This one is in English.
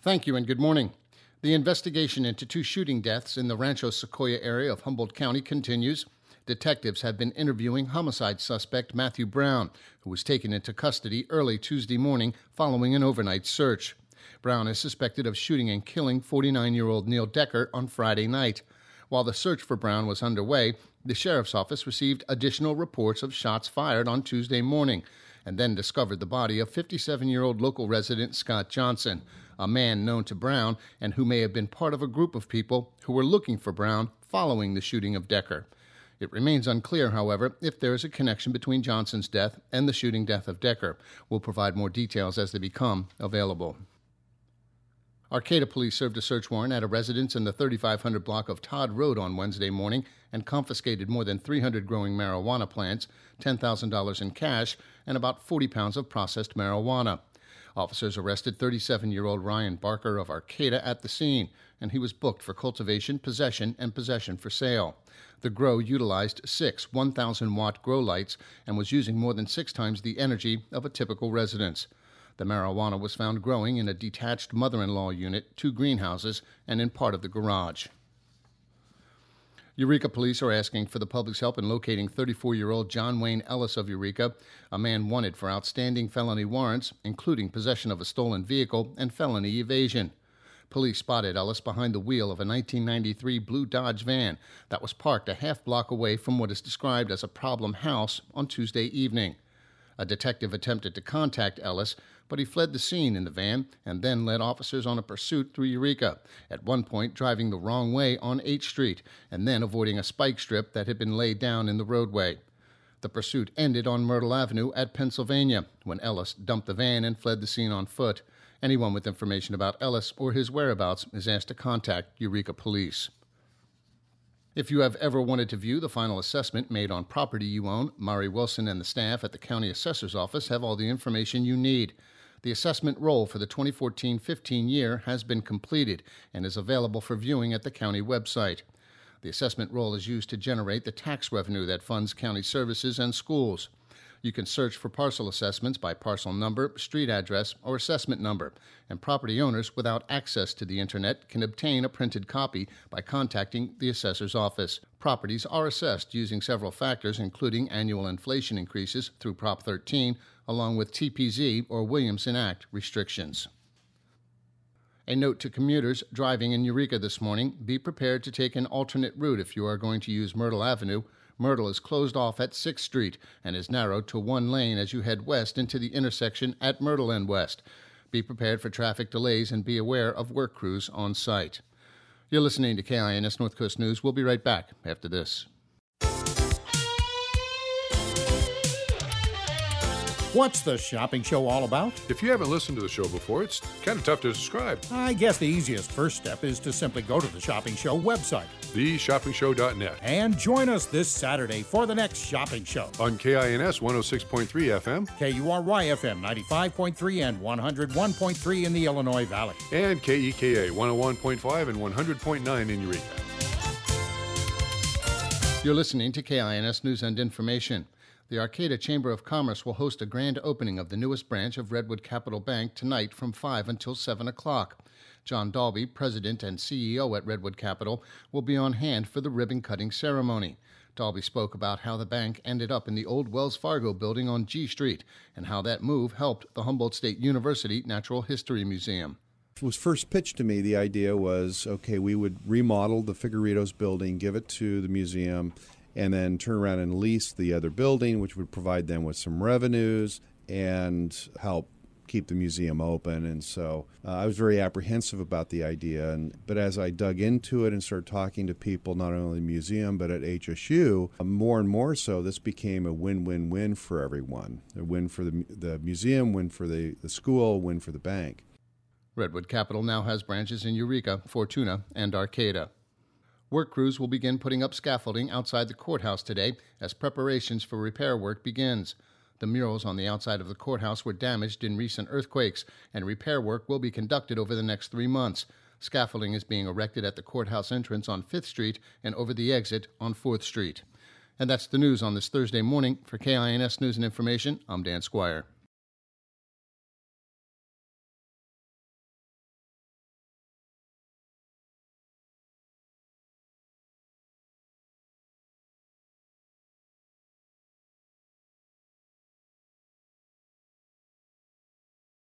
Thank you and good morning. The investigation into two shooting deaths in the Rancho Sequoia area of Humboldt County continues. Detectives have been interviewing homicide suspect Matthew Brown, who was taken into custody early Tuesday morning following an overnight search. Brown is suspected of shooting and killing 49-year-old Neil Decker on Friday night. While the search for Brown was underway, the sheriff's office received additional reports of shots fired on Tuesday morning and then discovered the body of 57-year-old local resident Scott Johnson, a man known to Brown and who may have been part of a group of people who were looking for Brown following the shooting of Decker. It remains unclear, however, if there is a connection between Johnson's death and the shooting death of Decker. We'll provide more details as they become available. Arcata police served a search warrant at a residence in the 3500 block of Todd Road on Wednesday morning and confiscated more than 300 growing marijuana plants, $10,000 in cash, and about 40 pounds of processed marijuana. Officers arrested 37-year-old Ryan Barker of Arcata at the scene, and he was booked for cultivation, possession, and possession for sale. The grow utilized 6 1,000-watt grow lights and was using more than 6 times the energy of a typical residence. The marijuana was found growing in a detached mother-in-law unit, 2 greenhouses, and in part of the garage. Eureka police are asking for the public's help in locating 34-year-old John Wayne Ellis of Eureka, a man wanted for outstanding felony warrants, including possession of a stolen vehicle and felony evasion. Police spotted Ellis behind the wheel of a 1993 blue Dodge van that was parked a half block away from what is described as a problem house on Tuesday evening. A detective attempted to contact Ellis, but he fled the scene in the van and then led officers on a pursuit through Eureka, at one point driving the wrong way on 8th Street and then avoiding a spike strip that had been laid down in the roadway. The pursuit ended on Myrtle Avenue at Pennsylvania when Ellis dumped the van and fled the scene on foot. Anyone with information about Ellis or his whereabouts is asked to contact Eureka Police. If you have ever wanted to view the final assessment made on property you own, Mari Wilson and the staff at the County Assessor's Office have all the information you need. The assessment roll for the 2014-15 year has been completed and is available for viewing at the county website. The assessment roll is used to generate the tax revenue that funds county services and schools. You can search for parcel assessments by parcel number, street address, or assessment number, and property owners without access to the Internet can obtain a printed copy by contacting the assessor's office. Properties are assessed using several factors, including annual inflation increases through Prop 13, along with TPZ or Williamson Act restrictions. A note to commuters driving in Eureka this morning: be prepared to take an alternate route if you are going to use Myrtle Avenue. Myrtle is closed off at 6th Street and is narrowed to 1 lane as you head west into the intersection at Myrtle and West. Be prepared for traffic delays and be aware of work crews on site. You're listening to KINS North Coast News. We'll be right back after this. What's the shopping show all about? If you haven't listened to the show before, it's kind of tough to describe. I guess the easiest first step is to simply go to the Shopping Show website, theshoppingshow.net, and join us this Saturday for the next shopping show. On KINS 106.3 FM, KURY FM 95.3 and 101.3 in the Illinois Valley, and KEKA 101.5 and 100.9 in Eureka. You're listening to KINS News and Information. The Arcata Chamber of Commerce will host a grand opening of the newest branch of Redwood Capital Bank tonight from 5 until 7 o'clock. John Dalby, President and CEO at Redwood Capital, will be on hand for the ribbon-cutting ceremony. Dalby spoke about how the bank ended up in the old Wells Fargo building on G Street and how that move helped the Humboldt State University Natural History Museum. It was first pitched to me, the idea was, okay, we would remodel the Figuritos building, give it to the museum, and then turn around and lease the other building, which would provide them with some revenues and help keep the museum open. And so I was very apprehensive about the idea. But as I dug into it and started talking to people, not only in the museum but at HSU, more and more so, this became a win-win-win for everyone. A win for the museum, win for the school, win for the bank. Redwood Capital now has branches in Eureka, Fortuna, and Arcata. Work crews will begin putting up scaffolding outside the courthouse today as preparations for repair work begins. The murals on the outside of the courthouse were damaged in recent earthquakes, and repair work will be conducted over the next 3 months. Scaffolding is being erected at the courthouse entrance on 5th Street and over the exit on 4th Street. And that's the news on this Thursday morning. For KINS News and Information, I'm Dan Squire.